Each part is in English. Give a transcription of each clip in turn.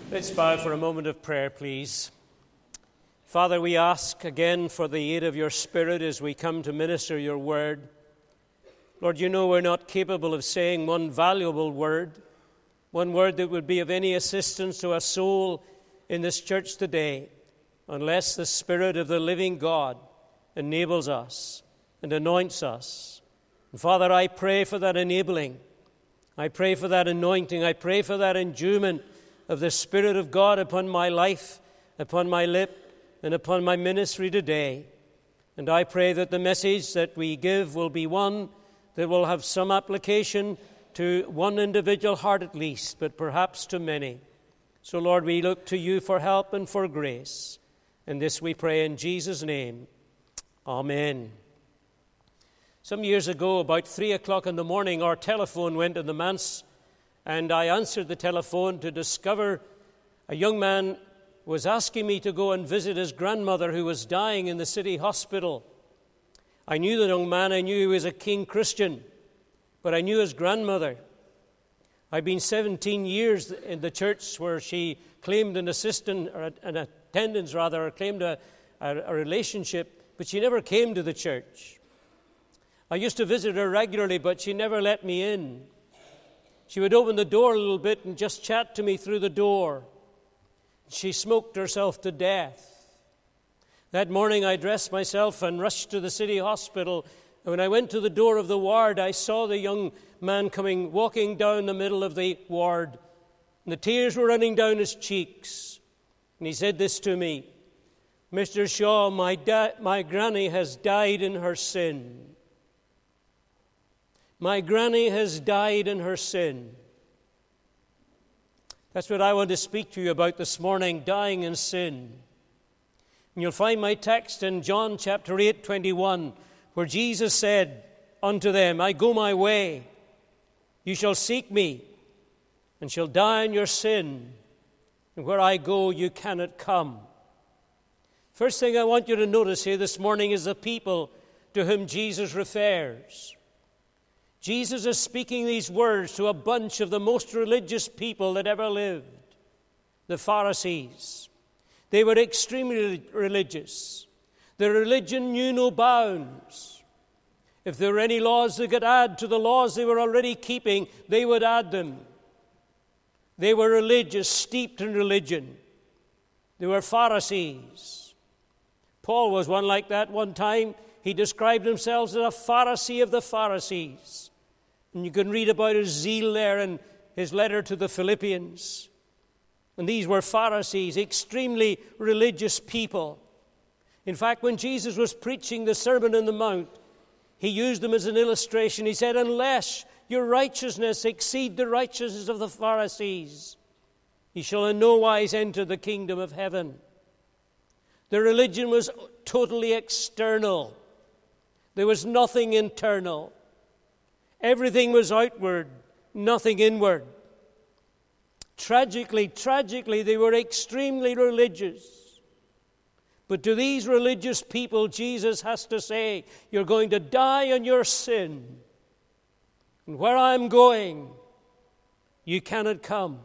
Let's bow for a moment of prayer, please. Father, we ask again for the aid of your Spirit as we come to minister your word. Lord, you know we're not capable of saying one valuable word, one word that would be of any assistance to a soul in this church today, unless the Spirit of the living God enables us and anoints us. And Father, I pray for that enabling. I pray for that anointing. I pray for that endowment of the Spirit of God upon my life, upon my lip, and upon my ministry today. And I pray that the message that we give will be one that will have some application to one individual heart at least, but perhaps to many. So, Lord, we look to you for help and for grace. And this we pray in Jesus' name. Amen. Some years ago, about 3 o'clock in the morning, our telephone went in the manse, and I answered the telephone to discover a young man was asking me to go and visit his grandmother who was dying in the city hospital. I knew the young man. I knew he was a keen Christian, but I knew his grandmother. I'd been 17 years in the church where she claimed an attendance, or claimed a relationship, but she never came to the church. I used to visit her regularly, but she never let me in. She would open the door a little bit and just chat to me through the door. She smoked herself to death. That morning I dressed myself and rushed to the city hospital. And when I went to the door of the ward, I saw the young man walking down the middle of the ward. And the tears were running down his cheeks. And he said this to me, "Mr. Shaw, my granny has died in her sin. My granny has died in her sin." That's what I want to speak to you about this morning, dying in sin. And you'll find my text in John chapter 8:21, where Jesus said unto them, "I go my way. You shall seek me, and shall die in your sin. And where I go, you cannot come." First thing I want you to notice here this morning is the people to whom Jesus refers. Jesus is speaking these words to a bunch of the most religious people that ever lived, the Pharisees. They were extremely religious. Their religion knew no bounds. If there were any laws they could add to the laws they were already keeping, they would add them. They were religious, steeped in religion. They were Pharisees. Paul was one like that one time. He described himself as a Pharisee of the Pharisees. And you can read about his zeal there in his letter to the Philippians. And these were Pharisees, extremely religious people. In fact, when Jesus was preaching the Sermon on the Mount, he used them as an illustration. He said, "Unless your righteousness exceed the righteousness of the Pharisees, ye shall in no wise enter the kingdom of heaven." Their religion was totally external. There was nothing internal. Everything was outward, nothing inward. Tragically, they were extremely religious. But to these religious people, Jesus has to say, "You're going to die in your sin. And where I'm going, you cannot come."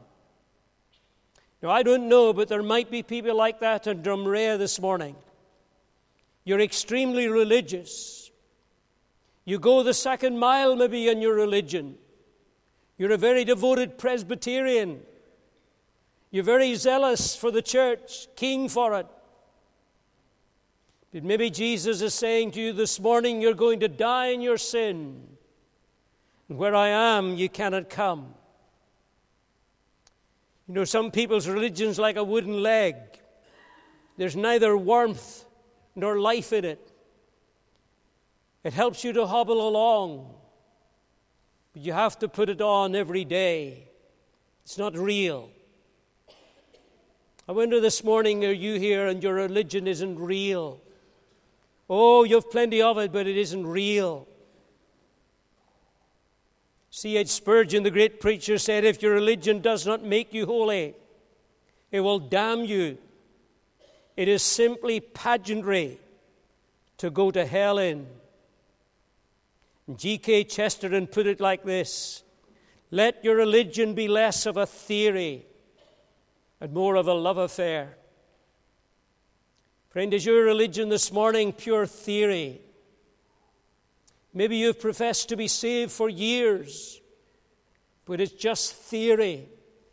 Now, I don't know, but there might be people like that in Drumrea this morning. You're extremely religious. You go the second mile maybe in your religion. You're a very devoted Presbyterian. You're very zealous for the church, keen for it. But maybe Jesus is saying to you this morning, you're going to die in your sin. And where I am, you cannot come. You know, some people's religion's like a wooden leg. There's neither warmth nor life in it. It helps you to hobble along, but you have to put it on every day. It's not real. I wonder this morning, are you here and your religion isn't real? Oh, you have plenty of it, but it isn't real. C.H. Spurgeon, the great preacher, said, "If your religion does not make you holy, it will damn you. It is simply pageantry to go to hell in." G.K. Chesterton put it like this: "Let your religion be less of a theory and more of a love affair. Friend, is your religion this morning pure theory? Maybe you've professed to be saved for years, but it's just theory.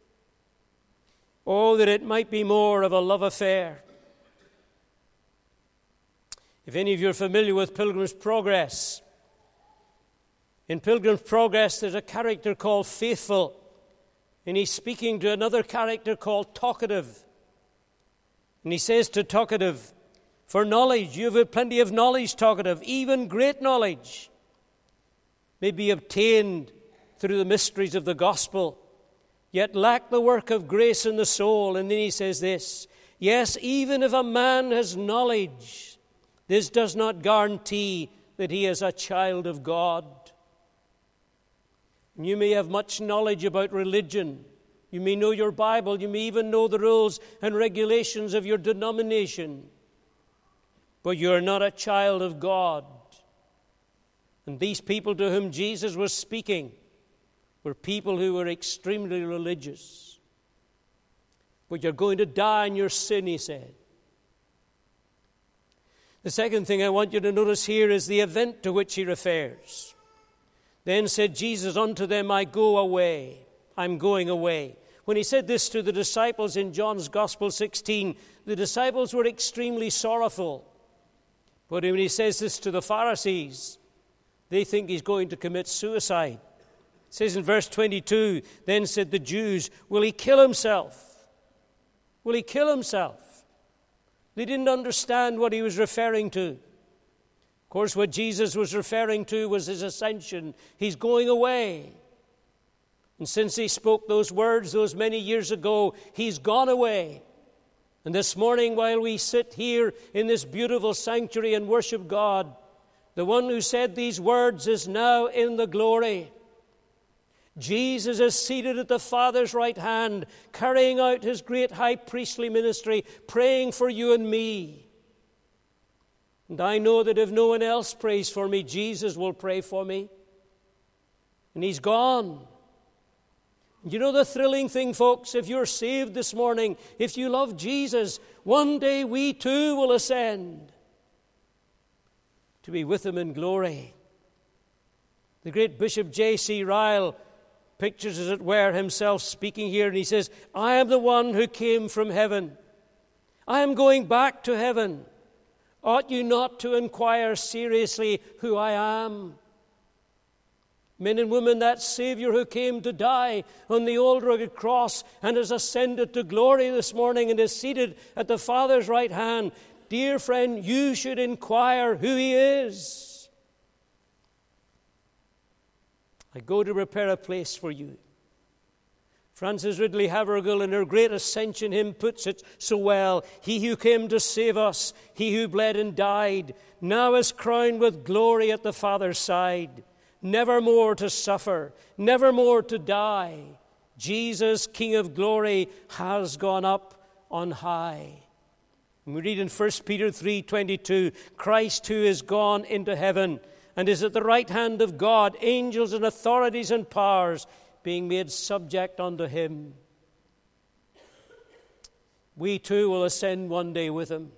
Oh, that it might be more of a love affair. If any of you are familiar with Pilgrim's Progress, in Pilgrim's Progress there's a character called Faithful, and he's speaking to another character called Talkative. And he says to Talkative, "For knowledge, you have plenty of knowledge, Talkative, even great knowledge may be obtained through the mysteries of the gospel, yet lack the work of grace in the soul." And then he says this, "Yes, even if a man has knowledge, this does not guarantee that he is a child of God." And you may have much knowledge about religion. You may know your Bible. You may even know the rules and regulations of your denomination. But you are not a child of God. And these people to whom Jesus was speaking were people who were extremely religious. But you're going to die in your sin, he said. The second thing I want you to notice here is the event to which he refers. Then said Jesus unto them, "I go away. I'm going away." When he said this to the disciples in John's Gospel 16, the disciples were extremely sorrowful. But when he says this to the Pharisees, they think he's going to commit suicide. It says in verse 22, "Then said the Jews, will he kill himself? Will he kill himself?" They didn't understand what he was referring to. Of course, what Jesus was referring to was his ascension. He's going away. And since he spoke those words those many years ago, he's gone away. And this morning, while we sit here in this beautiful sanctuary and worship God, the one who said these words is now in the glory. Jesus is seated at the Father's right hand, carrying out his great high priestly ministry, praying for you and me. And I know that if no one else prays for me, Jesus will pray for me. And he's gone. You know the thrilling thing, folks, if you're saved this morning, if you love Jesus, one day we too will ascend to be with him in glory. The great Bishop J.C. Ryle pictures, as it were, himself speaking here, and he says, "I am the one who came from heaven. I am going back to heaven. Ought you not to inquire seriously who I am?" Men and women, that Savior who came to die on the old rugged cross and has ascended to glory this morning and is seated at the Father's right hand, dear friend, you should inquire who he is. "I go to prepare a place for you." Frances Ridley Havergal in her great Ascension hymn puts it so well. "He who came to save us, he who bled and died, now is crowned with glory at the Father's side. Never more to suffer, never more to die. Jesus, King of glory, has gone up on high." And we read in 1 Peter 3:22, "Christ who is gone into heaven and is at the right hand of God, angels and authorities and powers being made subject unto him." We too will ascend one day with him.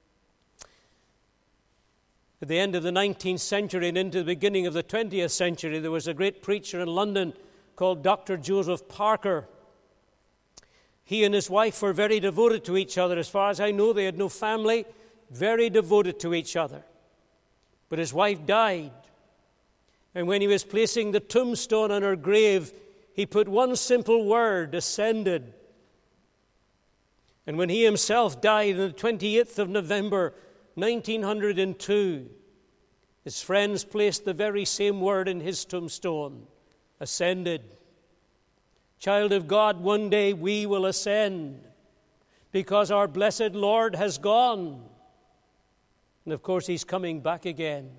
At the end of the 19th century and into the beginning of the 20th century, there was a great preacher in London called Dr. Joseph Parker. He and his wife were very devoted to each other. As far as I know, they had no family, very devoted to each other. But his wife died. And when he was placing the tombstone on her grave, he put one simple word, "ascended." And when he himself died on the 28th of November, 1902, his friends placed the very same word in his tombstone, "ascended." Child of God, one day we will ascend because our blessed Lord has gone. And of course, he's coming back again.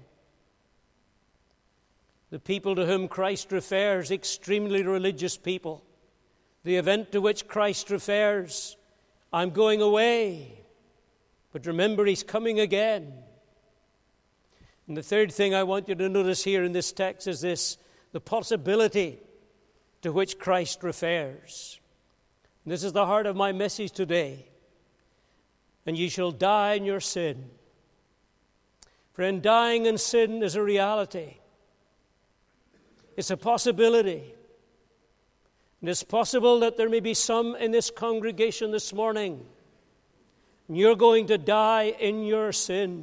The people to whom Christ refers, extremely religious people. The event to which Christ refers, "I'm going away. But remember, he's coming again." And the third thing I want you to notice here in this text is this, the possibility to which Christ refers. This is the heart of my message today. And ye shall die in your sin. Friend, dying in sin is a reality. It's a possibility. And it's possible that there may be some in this congregation this morning, and you're going to die in your sin.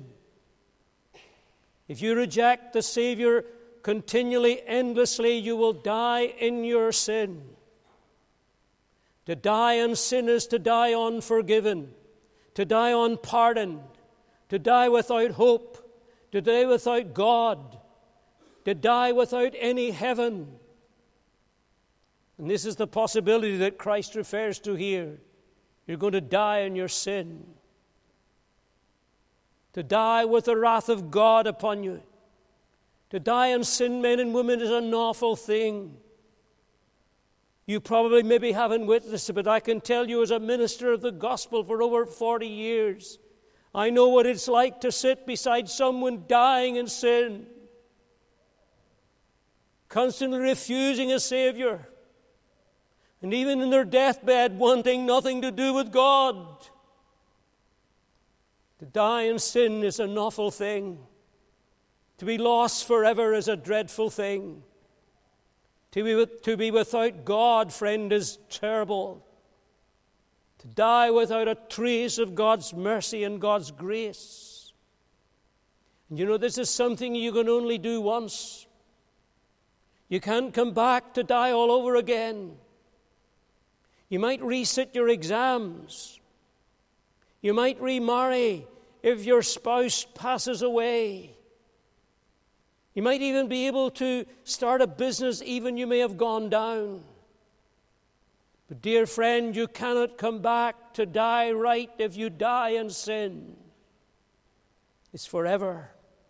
If you reject the Savior continually, endlessly, you will die in your sin. To die in sin is to die unforgiven, to die unpardoned, to die without hope, to die without God, to die without any heaven. And this is the possibility that Christ refers to here. You're going to die in your sin. To die with the wrath of God upon you. To die in sin, men and women, is an awful thing. You probably maybe haven't witnessed it, but I can tell you as a minister of the gospel for over 40 years, I know what it's like to sit beside someone dying in sin, constantly refusing a Savior, and even in their deathbed wanting nothing to do with God. To die in sin is an awful thing. To be lost forever is a dreadful thing. To be without God, friend, is terrible. To die without a trace of God's mercy and God's grace. And you know, this is something you can only do once. You can't come back to die all over again. You might resit your exams. You might remarry if your spouse passes away. You might even be able to start a business even you may have gone down. But dear friend, you cannot come back to die right if you die in sin. It's forever.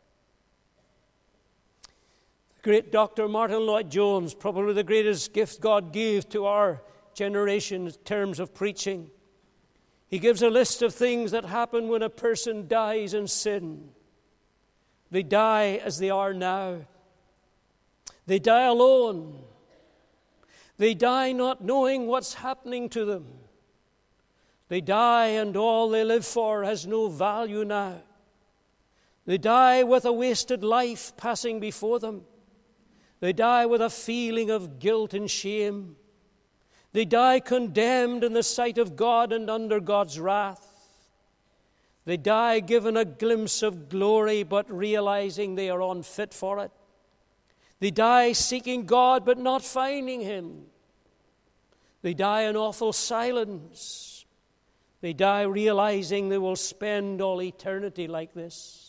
The great Dr. Martin Lloyd-Jones, probably the greatest gift God gave to our generation in terms of preaching. He gives a list of things that happen when a person dies in sin. They die as they are now. They die alone. They die not knowing what's happening to them. They die and all they live for has no value now. They die with a wasted life passing before them. They die with a feeling of guilt and shame. They die condemned in the sight of God and under God's wrath. They die given a glimpse of glory, but realizing they are unfit for it. They die seeking God, but not finding Him. They die in awful silence. They die realizing they will spend all eternity like this.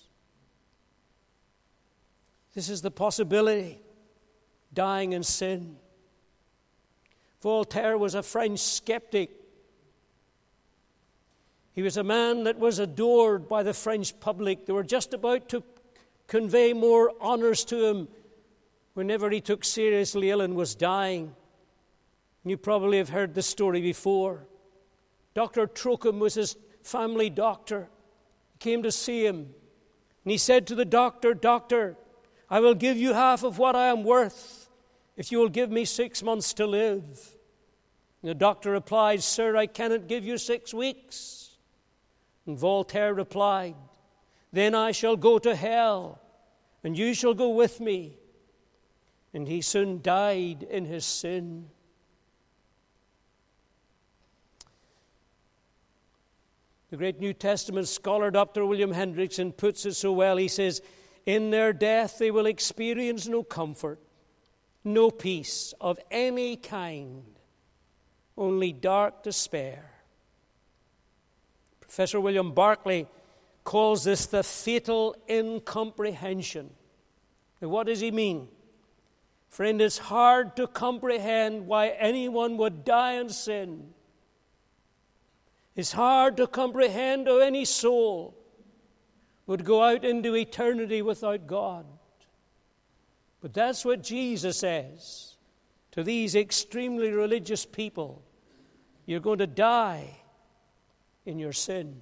This is the possibility, dying in sin. Voltaire was a French skeptic. He was a man that was adored by the French public. They were just about to convey more honors to him whenever he took seriously ill and was dying. And you probably have heard this story before. Dr. Trochim was his family doctor. He came to see him. And he said to the doctor, "Doctor, I will give you half of what I am worth if you will give me 6 months to live." And the doctor replied, "Sir, I cannot give you 6 weeks. And Voltaire replied, "Then I shall go to hell, and you shall go with me." And he soon died in his sin. The great New Testament scholar Dr. William Hendrickson puts it so well. He says, "In their death they will experience no comfort, no peace of any kind, only dark despair." Professor William Barclay calls this the fatal incomprehension. Now, what does he mean? Friend, it's hard to comprehend why anyone would die in sin. It's hard to comprehend how any soul would go out into eternity without God. But that's what Jesus says to these extremely religious people. You're going to die in your sin.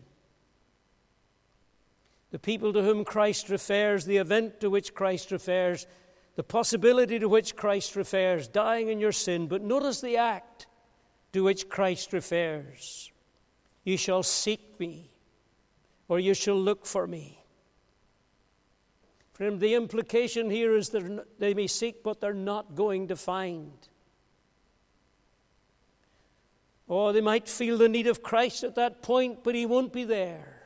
The people to whom Christ refers, the event to which Christ refers, the possibility to which Christ refers, dying in your sin. But notice the act to which Christ refers. You shall seek me, or you shall look for me. Friend, the implication here is that they may seek, but they're not going to find. Oh, they might feel the need of Christ at that point, but he won't be there.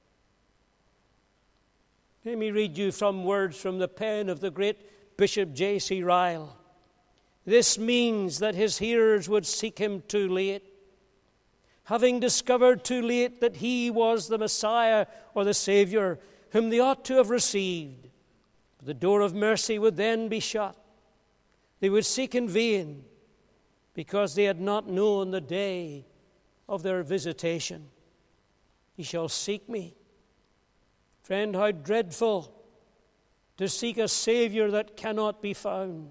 Let me read you some words from the pen of the great Bishop J.C. Ryle. This means that his hearers would seek him too late, having discovered too late that he was the Messiah or the Savior whom they ought to have received. The door of mercy would then be shut. They would seek in vain because they had not known the day of their visitation. Ye shall seek me. Friend, how dreadful to seek a Savior that cannot be found.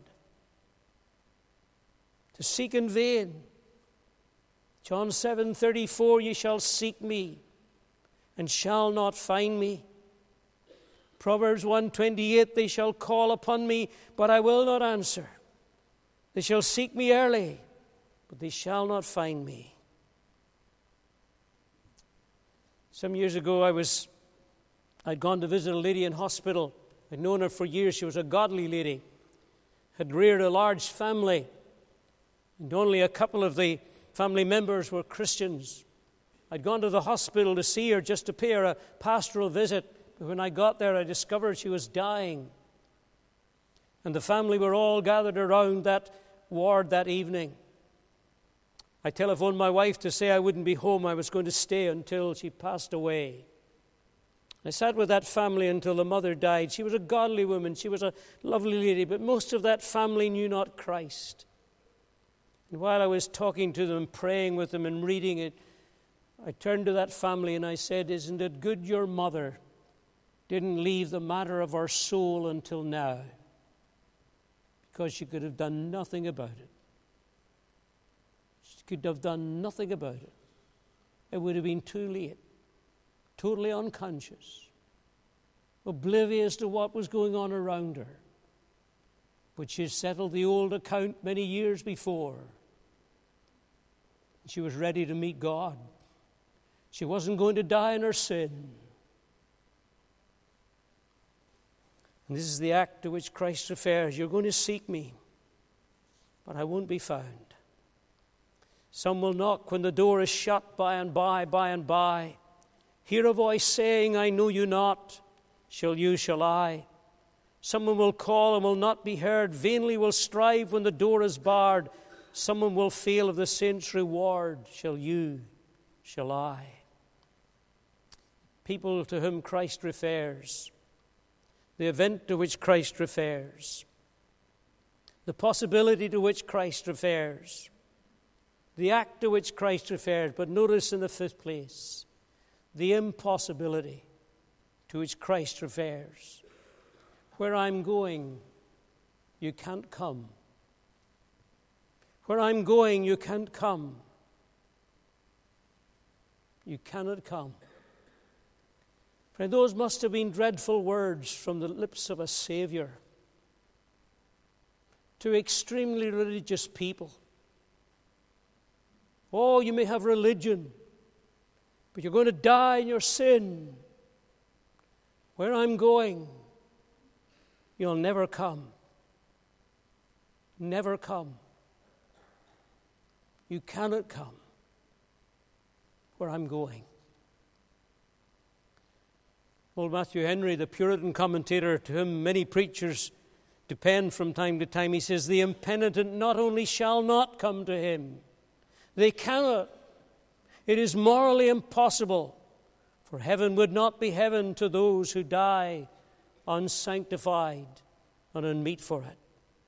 To seek in vain. John 7:34, ye shall seek me and shall not find me. Proverbs 1:28, they shall call upon me, but I will not answer. They shall seek me early, but they shall not find me. Some years ago, I'd gone to visit a lady in hospital. I'd known her for years. She was a godly lady, had reared a large family, and only a couple of the family members were Christians. I'd gone to the hospital to see her, just to pay her a pastoral visit. When I got there, I discovered she was dying. And the family were all gathered around that ward that evening. I telephoned my wife to say I wouldn't be home. I was going to stay until she passed away. I sat with that family until the mother died. She was a godly woman. She was a lovely lady, but most of that family knew not Christ. And while I was talking to them, praying with them and reading it, I turned to that family and I said, isn't it good your mother didn't leave the matter of our soul until now, because she could have done nothing about it. She could have done nothing about it. It would have been too late, totally unconscious, oblivious to what was going on around her. But she settled the old account many years before. She was ready to meet God. She wasn't going to die in her sin. And this is the act to which Christ refers. You're going to seek me, but I won't be found. Some will knock when the door is shut by and by. Hear a voice saying, I know you not. Shall you, shall I? Someone will call and will not be heard. Vainly will strive when the door is barred. Someone will fail of the saints' reward. Shall you, shall I? People to whom Christ refers. The event to which Christ refers, the possibility to which Christ refers, the act to which Christ refers. But notice in the fifth place, the impossibility to which Christ refers. Where I'm going, you can't come. Where I'm going, you can't come. You cannot come. Friend, those must have been dreadful words from the lips of a Savior to extremely religious people. Oh, you may have religion, but you're going to die in your sin. Where I'm going, you'll never come. Never come. You cannot come where I'm going. Old Matthew Henry, the Puritan commentator to whom many preachers depend from time to time, he says, the impenitent not only shall not come to him, they cannot. It is morally impossible, for heaven would not be heaven to those who die unsanctified and unmeet for it.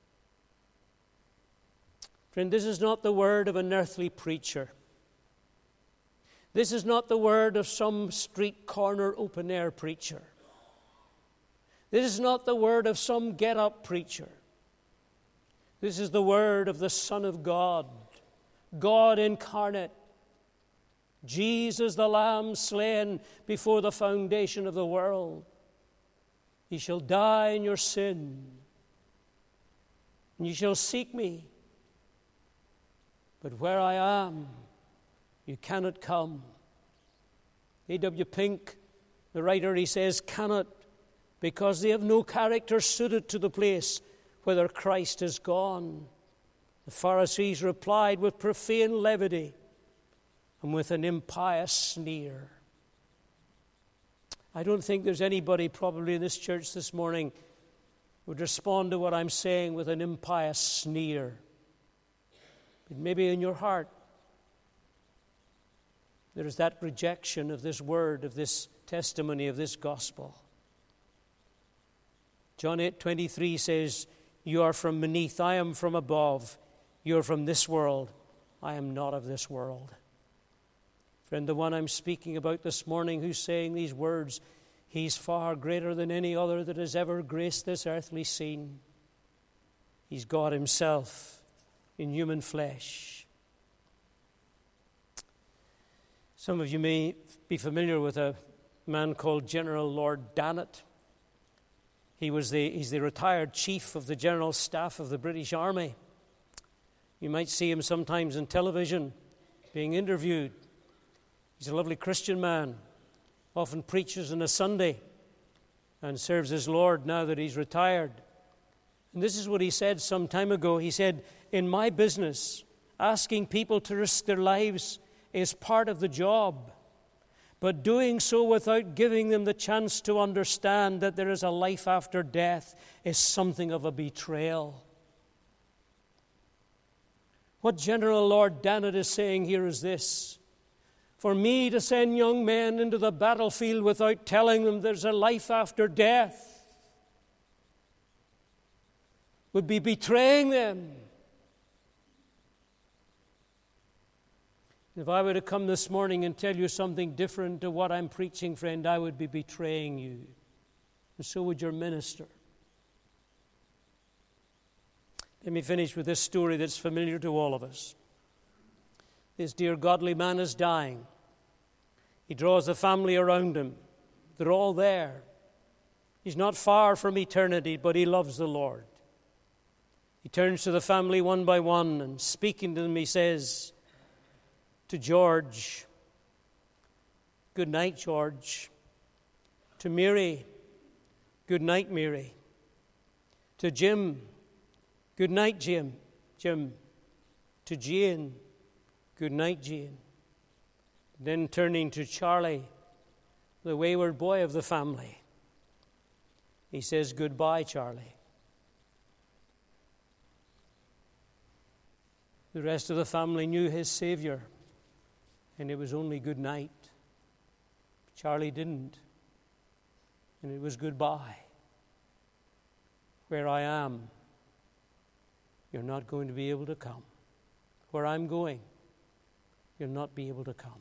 Friend, this is not the word of an earthly preacher. This is not the word of some street corner open-air preacher. This is not the word of some get-up preacher. This is the word of the Son of God, God incarnate, Jesus the Lamb slain before the foundation of the world. Ye shall die in your sin, and ye shall seek me, but where I am, you cannot come. A.W. Pink, the writer, he says, cannot, because they have no character suited to the place whither Christ is gone. The Pharisees replied with profane levity and with an impious sneer. I don't think there's anybody probably in this church this morning who would respond to what I'm saying with an impious sneer. But maybe in your heart there is that rejection of this word, of this testimony, of this gospel. John 8:23 says, you are from beneath, I am from above. You are from this world, I am not of this world. Friend, the one I'm speaking about this morning who's saying these words, he's far greater than any other that has ever graced this earthly scene. He's God himself in human flesh. Some of you may be familiar with a man called General Lord Dannatt. He's the retired chief of the General Staff of the British Army. You might see him sometimes on television being interviewed. He's a lovely Christian man, often preaches on a Sunday and serves his Lord now that he's retired. And this is what he said some time ago. He said, in my business, asking people to risk their lives is part of the job, but doing so without giving them the chance to understand that there is a life after death is something of a betrayal. What General Lord Dannatt is saying here is this: for me to send young men into the battlefield without telling them there's a life after death would be betraying them. If I were to come this morning and tell you something different to what I'm preaching, friend, I would be betraying you. And so would your minister. Let me finish with this story that's familiar to all of us. This dear godly man is dying. He draws the family around him. They're all there. He's not far from eternity, but he loves the Lord. He turns to the family one by one, and speaking to them, he says to George, good night, George. To Mary, good night, Mary. To Jim, good night, Jim. To Jane, good night, Jane. Then turning to Charlie, the wayward boy of the family, he says, goodbye, Charlie. The rest of the family knew his Savior, and it was only good night. Charlie didn't, and it was goodbye. Where I am, you're not going to be able to come. Where I'm going, you'll not be able to come.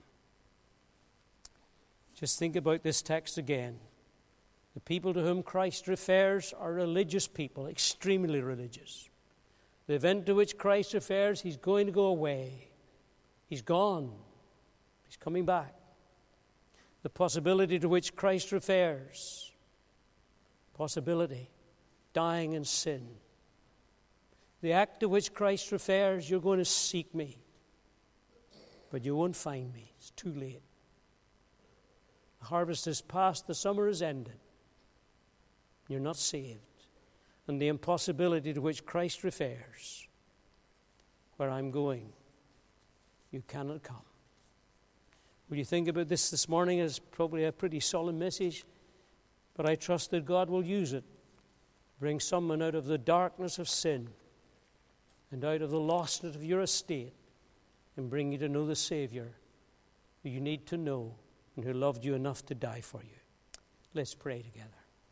Just think about this text again. The people to whom Christ refers are religious people, extremely religious. The event to which Christ refers, he's going to go away. He's gone. He's coming back. The possibility to which Christ refers, possibility, dying in sin. The act to which Christ refers, you're going to seek me, but you won't find me. It's too late. The harvest is past, the summer is ended. You're not saved. And the impossibility to which Christ refers, where I'm going, you cannot come. Will you think about this morning? As probably a pretty solemn message, but I trust that God will use it to bring someone out of the darkness of sin and out of the lostness of your estate and bring you to know the Savior who you need to know and who loved you enough to die for you. Let's pray together.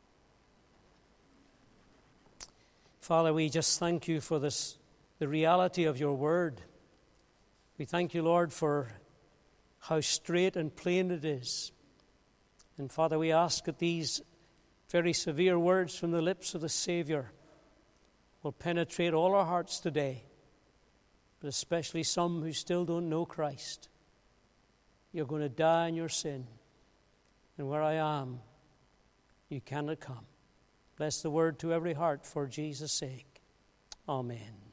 Father, we just thank you for this, the reality of your word. We thank you, Lord, for how straight and plain it is. And Father, we ask that these very severe words from the lips of the Savior will penetrate all our hearts today, but especially some who still don't know Christ. You're going to die in your sin, and where I am, you cannot come. Bless the word to every heart for Jesus' sake. Amen.